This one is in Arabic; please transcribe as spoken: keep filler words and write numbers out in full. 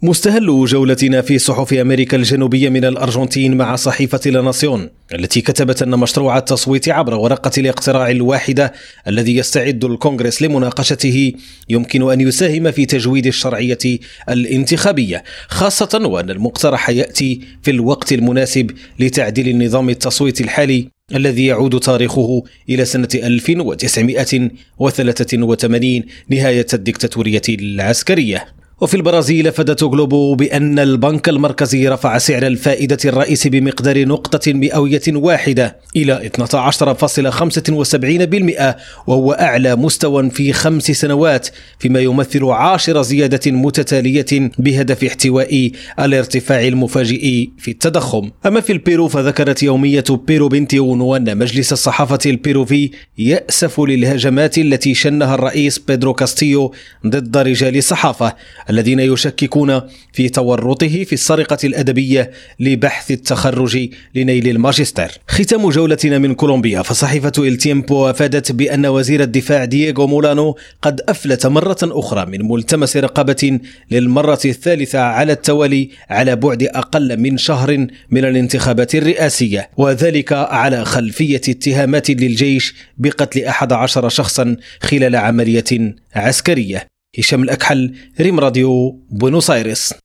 مستهل جولتنا في صحف أمريكا الجنوبية من الأرجنتين مع صحيفة لا ناسيون التي كتبت أن مشروع التصويت عبر ورقة الاقتراع الواحدة الذي يستعد الكونغرس لمناقشته يمكن أن يساهم في تجويد الشرعية الانتخابية، خاصة وأن المقترح يأتي في الوقت المناسب لتعديل النظام التصويت الحالي الذي يعود تاريخه إلى سنة ألف وتسعمائة وثلاثة وثمانين نهاية الدكتاتورية العسكرية. وفي البرازيل أفادت غلوبو بأن البنك المركزي رفع سعر الفائدة الرئيسي بمقدار نقطة مئوية واحدة إلى اثني عشر فاصلة خمسة وسبعين بالمئة، وهو أعلى مستوى في خمس سنوات، فيما يمثل عاشر زيادة متتالية بهدف احتواء الارتفاع المفاجئ في التضخم. أما في البيرو فذكرت يومية بيرو بنتيون أن مجلس الصحافة البيروفي يأسف للهجمات التي شنها الرئيس بيدرو كاستيو ضد رجال الصحافة الذين يشككون في تورطه في السرقة الأدبية لبحث التخرج لنيل الماجستير. ختام جولتنا من كولومبيا، فصحيفة إل تيمبو أفادت بأن وزير الدفاع دييغو مولانو قد أفلت مرة أخرى من ملتمس رقابة للمرة الثالثة على التوالي على بعد أقل من شهر من الانتخابات الرئاسية، وذلك على خلفية اتهامات للجيش بقتل أحد عشر شخصا خلال عملية عسكرية. هشام الأكحل، ريم راديو، بونوس آيرس.